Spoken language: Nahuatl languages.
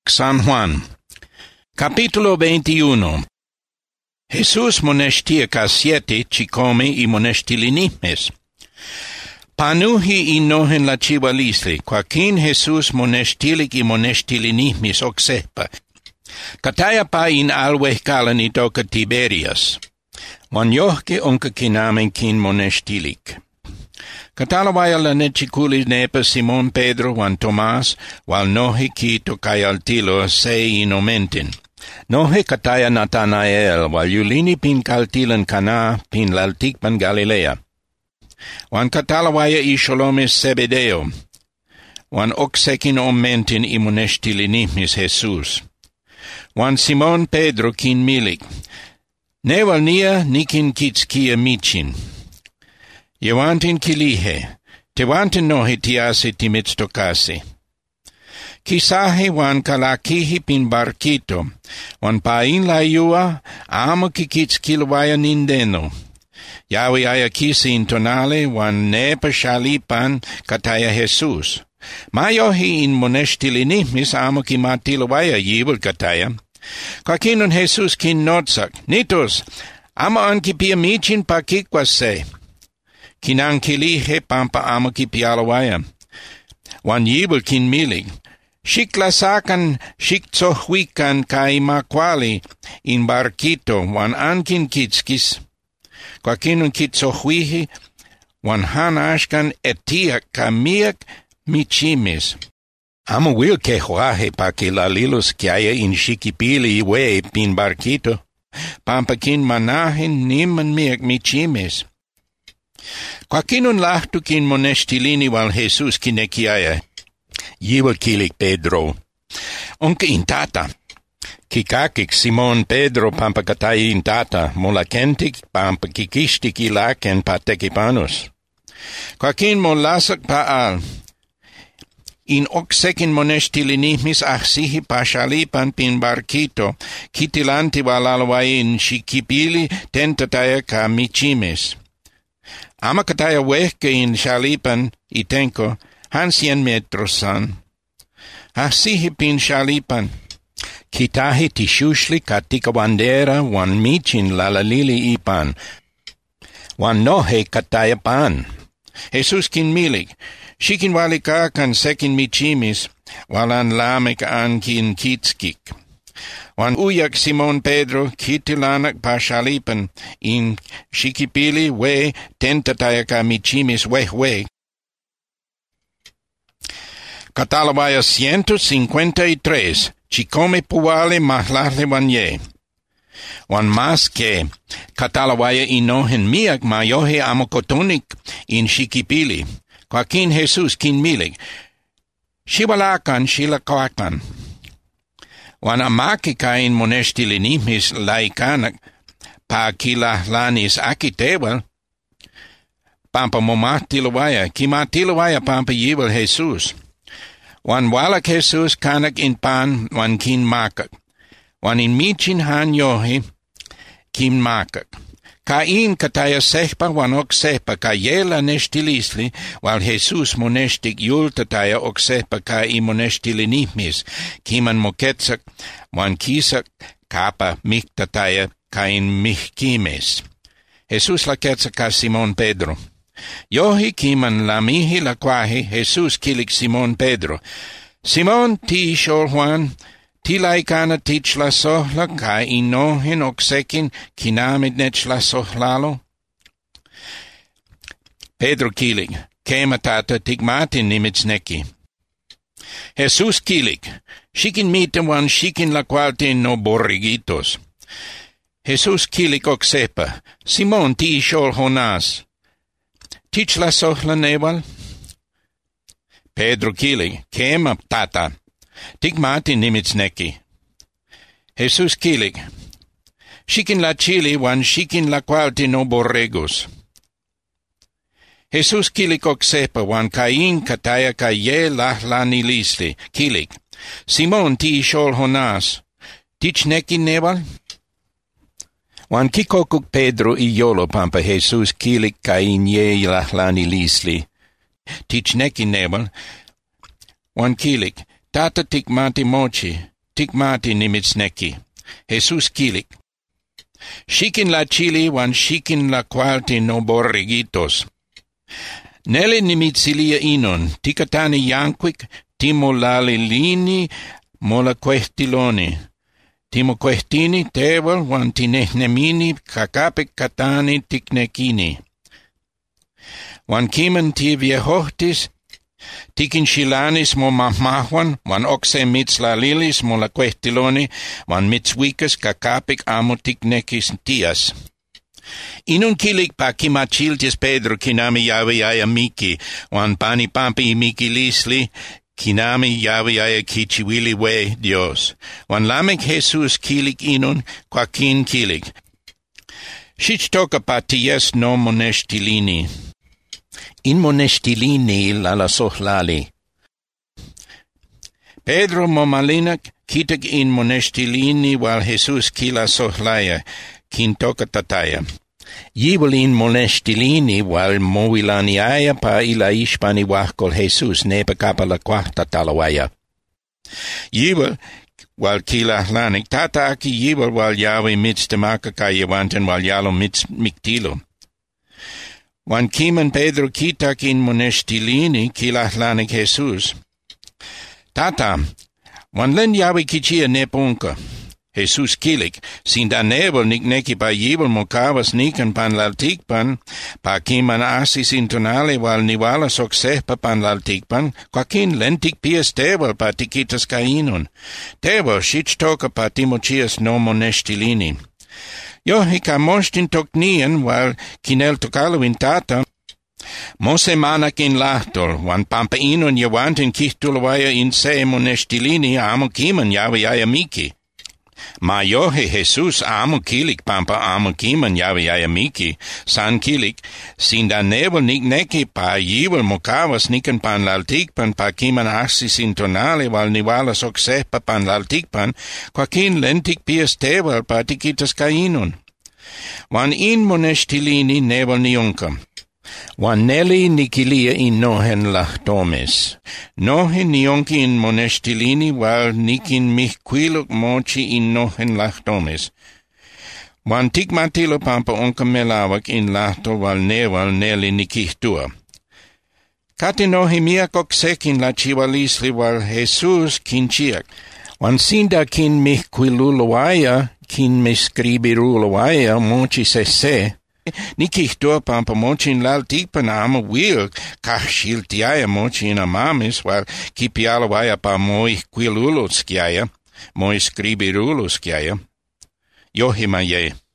San Juan. Capítulo 21. Jesús monestia ca 7 chicome y monestilinimes. Panuhi inohen la chivalisli, quaquin Jesús monestilik y monestilinimis oxepa. Cataya pa in alvehcalan itoca Tiberias. Wan johke onca kinamen kin monestilik. Catalavaya la neciculis nepa Simon Pedro wan Tomas, wal nohe quito cae altilo se inomentin. Nohe cataya Nathanael, wal Iulini pin caltilan Cana, pin lalticpan Galilea. Wan catalavaya Isholomes Zebedeo, wan oxekin omentin imonestilinihmis Jesus. Wan Simon Pedro kin milik, neval nia nikin kitskia michin. Jewantin kilihe, tewantin nohi tiase timitstokase. Kisahe wan kalakihi pin barkito, wan pain la yua, amo kikitskilwaya nindeno. Yawi aya kisi intonale, wan nepa shalipan kataya Jesus. Mayohi in monestilinimis amo kimatilwaya yibul kataya. Kakinun Jesus kin notsak, nitos, amo ankipia michin pakikwase. Kinankilihe pampa amo kipialawaya. Wan yibul kin milig. Shiklasakan shiktsohwikan kai makwali in barkito wan ankin kitskis. Kwakinun kitsohwihi wan hanashkan etiak kamiak michimis. Amo wil kehuahe pa kilalilus kiaya in shikipili we pin barkito. Pampa kin manahin niman miak michimis. Quaquinun lahtu kin monestilini wal Jesus kinekiaya. Yiwa kilik Pedro. Onke intata. Kikakik Simon Pedro pampa katai intata. Molakentik pampa kikistik ilaken patekipanus. Quaquin molasak paal. In oxekin monestilinimis achsihi pashalipan pin barkito. Kitilanti walalwain shikipili tentataya ka michimes. Ama kataya wehke in shalipan itenko, 100 metros san. Asihi pin shalipan. Kitahi tishushli katika bandera wan michin lalalili ipan. Wan nohe kataya pan. Jesus kin milik. Shikin walika kan sekin michimis, walan lamek an kin kitskik. Wan uyak Simon Pedro kitilanak pashalipan in shikipili we tentatayaka michimis we. Catalabaya 153 chicome puale mahlale wanye. Wan mas que catalabaya inohen miak mayohe amokotonik in shikipili. Quaquin Jesus kin milik. Shibalakan shilakwakan. Wan amakika in monestilinimis laikanak pa kilahlanis akitewal pampa momatilawaya kimatilawaya pampa yiwal Jesus. Wan walak Jesus kanak in pan wan kin makak. Wan in michin han yohi kin makak. Kain kataya sehpa wan ok sehpa ka yela nestilisli wal Jesus monestik yultataya ok sehpa ka I monestilinimis kiman moketsak wan kisak kapa miktataya kain mihkimes. Jesus la ketsak ka Simon Pedro. Yohi kiman lamihi la kwahi Jesus kilik Simon Pedro. Simon ti shol Juan ti laikana tichla sohla ka inohen oksekin kinamid nechla sohlalo. Pedro kilik, kema tata tigmatin nimitsneki. Jesus kilik, shikin mitem wan shikin la qualtin no borrigitos. Jesus kilik oksepa, Simon ti shol Jonas. Tichla sohla neval? Pedro kilik, kema tata. Tigmati nimitsneki. Jesus kilik. Shikin la chili wan shikin la qualti no borregos. Jesus kilik oksepa wan kain kataya ka ye lahlanilisti. Kilik. Simon ti shol Jonas. Tichneki neval? Wan kikokuk Pedro yolo pampa Jesus kilik kain ye lahlanilisti. Tichneki neval? Wan kilik. Tata tikmati mochi, tikmati nimitzneki. Jesus kilik. Xikin la chili wan xikin la qualti no borregitos. Nele nimitzilia inon, tikatani yanquik, timo lalilini, mola questiloni. Timo questini tevel wan tinehnemini, kakapik katani tiknekini. Wan kimen ti viehohtis, tikin shilanis mo mahmahwan, wan oxe mitzlalilis mo la questiloni, wan mitzwikas kakapik amo tiknekis tias. Inun kilik pa kimachiltis Pedro kinami yaviaya miki, wan pani pampi miki lisli, kinami yaviaya kichiwili we Dios. Wan lamek Jesus kilik inun, quakin kilik. Shich toka pa ties no monestilini. In monestilini la sohlali. Pedro momalinak kitak in monestilini wal Jesus kila sohlaya, kin toka tataya. Yiwal in monestilini wal movilaniaya pa ila ishpani wahkol Jesus nepa kapala quarta talawaya. Yiwal wal kila hlanik tataki yiwal wal yawi mitztemaka kayawantan wal yalo miktilo. Wan kiman Pedro kitak in monestilini kilahlanik Jesus. Tata, wan len yawi kichia nepunka. Jesus kilik, sinda nebel nikneki pa yibel mokavas nikan pan laltikpan, pa kiman asis intonale wal niwala soksehpa pan laltikpan, quakin lentik pies tevel pa tikitas kainon. Tevel shich toka pa timochias no monestilini. Yo hikamostin toknien wal kinel tokaluin tata, mose manak in lahtol, wan pampa inon yawantin kihtulawaya in se monestilini amo kiman yaviaya miki. Ma yohe Jesus amo kilik pampa amo kiman yaviaya miki, san kilik, sinda nebel nikneki pa yivel mokavas nikan pan laltikpan pa kiman asis intonale wal niwala soksehpa pan laltikpan, quakin lentik pies tevel pa tikitas kainon. Wan in monestilini nebel niunka. Wan neli nikilia in nohen lahtomes. Nohen nionki in monestilini wal nikin mihquiluk mochi in nohen lahtomes. Wan tikmatilo pampa onka melawak in lahto wal neval neli nikihtua. Kati nohi miakok sekin la chivalisli wal Jesus kinchiak. Wan sinda kin mihquilulawaya, kin miscribirulawaya mochi sese, nikihtua pampa mochin laltikpan ama wil kahshiltiaya mochin amamis wal kipialawaya pa moi quilulutskiaya, moi scribirulutskiaya. Yohimaye.